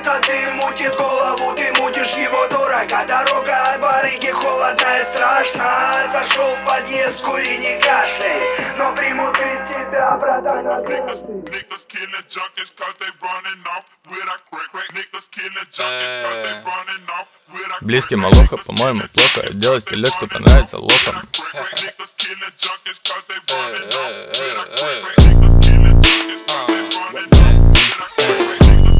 Этот дым мутит голову, ты мутишь его, дурак. А дорога от барыги холодная и страшна. Зашел в подъезд, кури, не кашляй, но примут и тебя, братан, Niggas killing junkies cause they running off with a crack. Niggas killing junkies cause they running off with a crack. Близкий малоха, по-моему, плохо делать телег, что понравится лохам. Niggas killing junkies cause they running off with a crack. Niggas killing junkies cause they running off with a crack.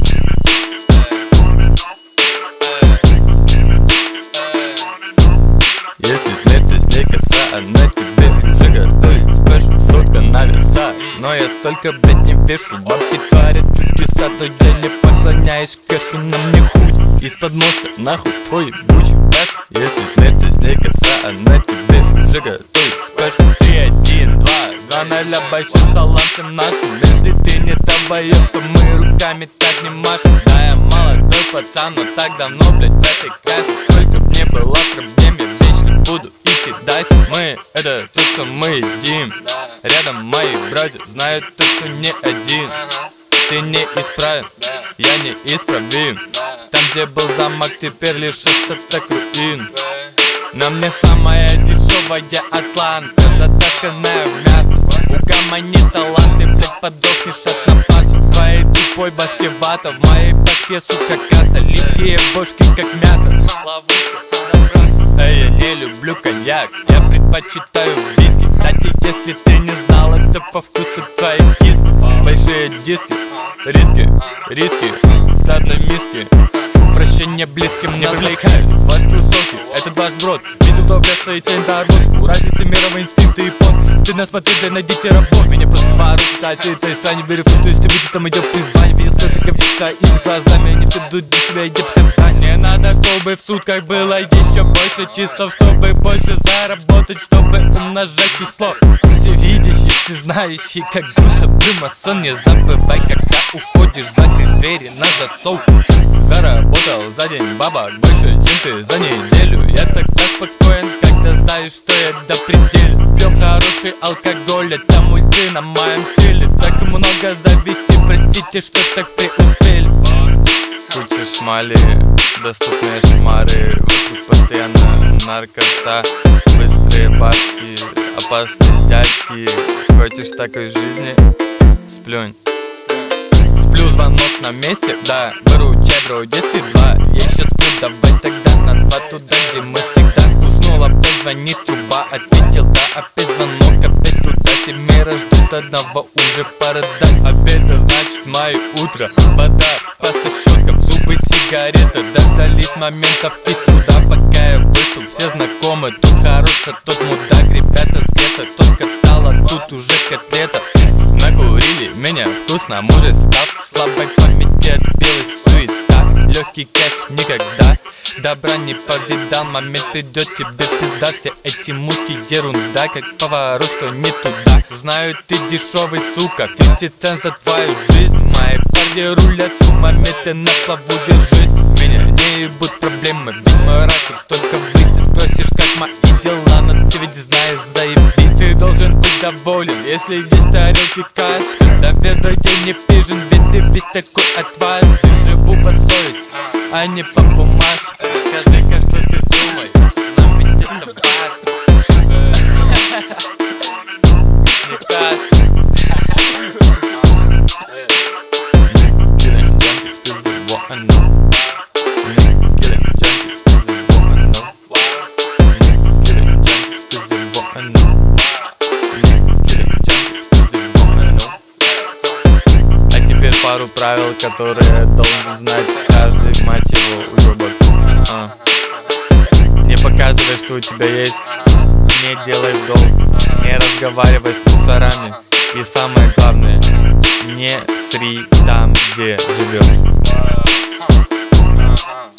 Если смерть, то с ней коса, она тебе уже готовит спешл. Сотка на веса, но я столько, блять, не вешу. Бабки творят чудеса, то я не поклоняюсь кэшу. На мне хуй из-под моста, нахуй твой ебучий бэш. Если смерть, то с ней коса, она тебе уже готовит спешл. 3, 1, 2, 2-0, большой салам всем нашим. Если ты не долбоёб, то мы руками так не машем. Да, я молодой пацан, но так давно, блять, в этой каше. Сколько б не было проблем, я вечно буду идти дальше. Мы — это то, что мы едим. Рядом мои братья знают то, что не один. Ты не исправен, я не исправим. Там, где был замок, теперь лишь остаток руин. На мне самая дешевая атланта, затасканная в мясо. Угомони таланты, блять, подохнешь от напаса. В твоей тупой башке вата, в моей башке, сука, касса. Липкие бошки, как мята. Эй, я не люблю коньяк, я предпочитаю виски. Кстати, если ты не знал, это по вкусу твоих киски. Большие диски, риски, с одной миски. Прощение близким не привлекают. Ваш трусовки, этот ваш брод. Видел то блядство и тень до работы. У разницы мирового инстинкта и пот. Стыдно смотреть, да найдите работу. Меня просто пару ситуаций, то есть я не верю в то, что если будет, там идет призвание. Видел все только в своими глазами. Они все дают для себя, иди показания. Надо, чтобы в сутках было еще больше часов, чтобы больше заработать, чтобы умножать число. Все видящие, все знающие, как будто бы масон. Не забывай, когда уходишь, закрыть двери на засов. Заработал за день бабок больше, чем ты за неделю. Я тогда спокоен, когда знаешь, что я до пределя. Пьем хороший алкоголь, это мульты на моем теле. Так много зависти, простите, что так преуспели. Куча шмали, доступные шмары. Вокруг постоянно наркота. Быстрые бабки, опасные дядьки. Хочешь такой жизни? Сплюнь. Сплю, звонок на месте, да. Выручай, бро, детский 2. Я еще сплю, давай тогда на 2 туда, где мы всегда. Уснул, опять звонит труба. Ответил, да, опять звонок, опять туда. Семеро ждут, одного уже пора дать. Обед, значит мое утро. Вода, паста, щетка, в зубы сигарета. Дождались моментов и суда, пока я вышел. Все знакомы, тут хорош, а тот мудак. Ребята с гетто, только встала, тут уже котлета. Накурили меня вкусно, может став слабой памяти отбилась суета. Легкий кэш никогда добра не повидал. Момент придет, тебе пизда. Все эти муки ерунда, как поворот, что не туда. Знаю, ты дешевый, сука, 50 цент за твою жизнь. Мои парни рулят с умами, ты на плаву держись. Меня не ебут проблемы, ведь мой ракурс только близ. Ты спросишь, как мои дела, но ты ведь знаешь, заебись. Ты должен быть доволен, если есть тарелки каш. Когда верно я не пижен, ведь ты весь такой отважный. Живу по совести, а не по бумажке. Скажи-ка, что ты думаешь, нам ведь это важно. Не кашляй. Пару правил, которые должен знать каждый, мать его, уёбок. Не показывай, что у тебя есть, не делай в долг, не разговаривай с мусорами. И самое главное, не сри там, где живешь.